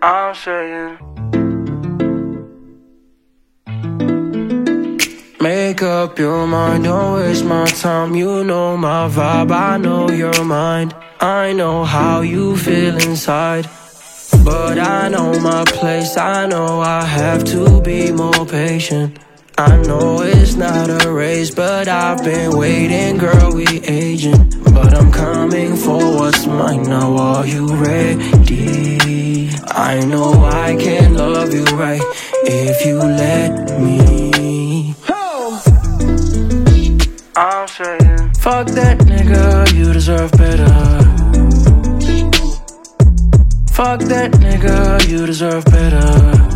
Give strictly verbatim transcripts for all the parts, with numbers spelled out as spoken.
I'm saying, make up your mind, don't waste my time. You know my vibe, I know your mind. I know how you feel inside, but I know my place. I know I have to be more patient. I know it's not a race, but I've been waiting, girl, we aging. But I'm coming for what's mine now, are you ready? I know I can love you right if you let me. I'm saying, fuck that nigga, you deserve better. Fuck that nigga, you deserve better.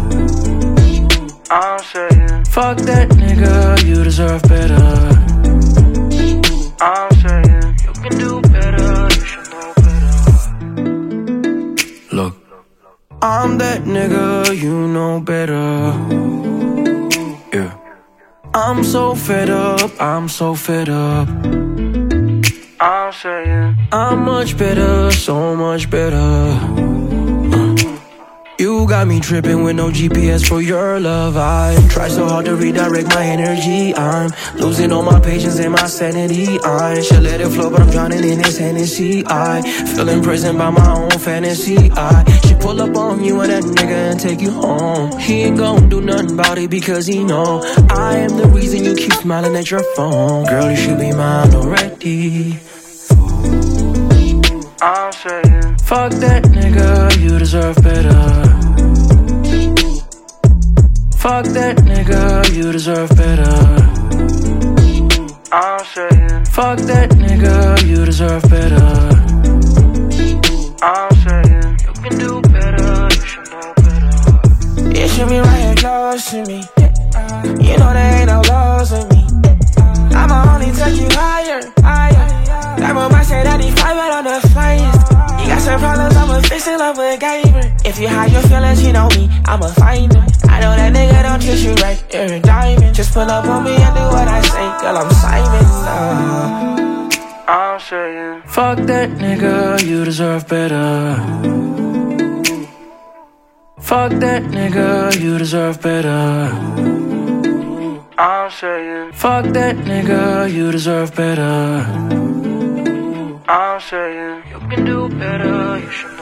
I'm saying, fuck that nigga, you deserve better. I'm saying, you can do better, you should know better. Look, I'm that nigga, you know better. Yeah, I'm so fed up, I'm so fed up. I'm saying, I'm much better, so much better. You got me tripping with no G P S for your love. I try so hard to redirect my energy. I'm losing all my patience and my sanity. I should let it flow, but I'm drowning in this Hennessy. I feel imprisoned by my own fantasy. I should pull up on you and that nigga and take you home. He ain't gon' do nothing about it because he know I am the reason you keep smiling at your phone. Girl, you should be mine already. I'm saying, fuck that nigga, you deserve better. Fuck that nigga, you deserve better. I'm saying, fuck that nigga, you deserve better. I'm saying, you can do better, you should know better. You should be right here close to me. You know there ain't no lows with me. I'ma only take you higher, higher. That boy say that he fight on the finest. You got some problems, I'ma fix it up with Gamer. If you hide your feelings, you know me, I'ma find them. I know that nigga don't treat you right, you're a diamond. Just pull up on me and do what I say, girl, I'm Simon. uh. I'm saying, fuck that nigga, you deserve better. Fuck that nigga, you deserve better. I'm saying, fuck that nigga, you deserve better. I'm saying, you can do better, you should know.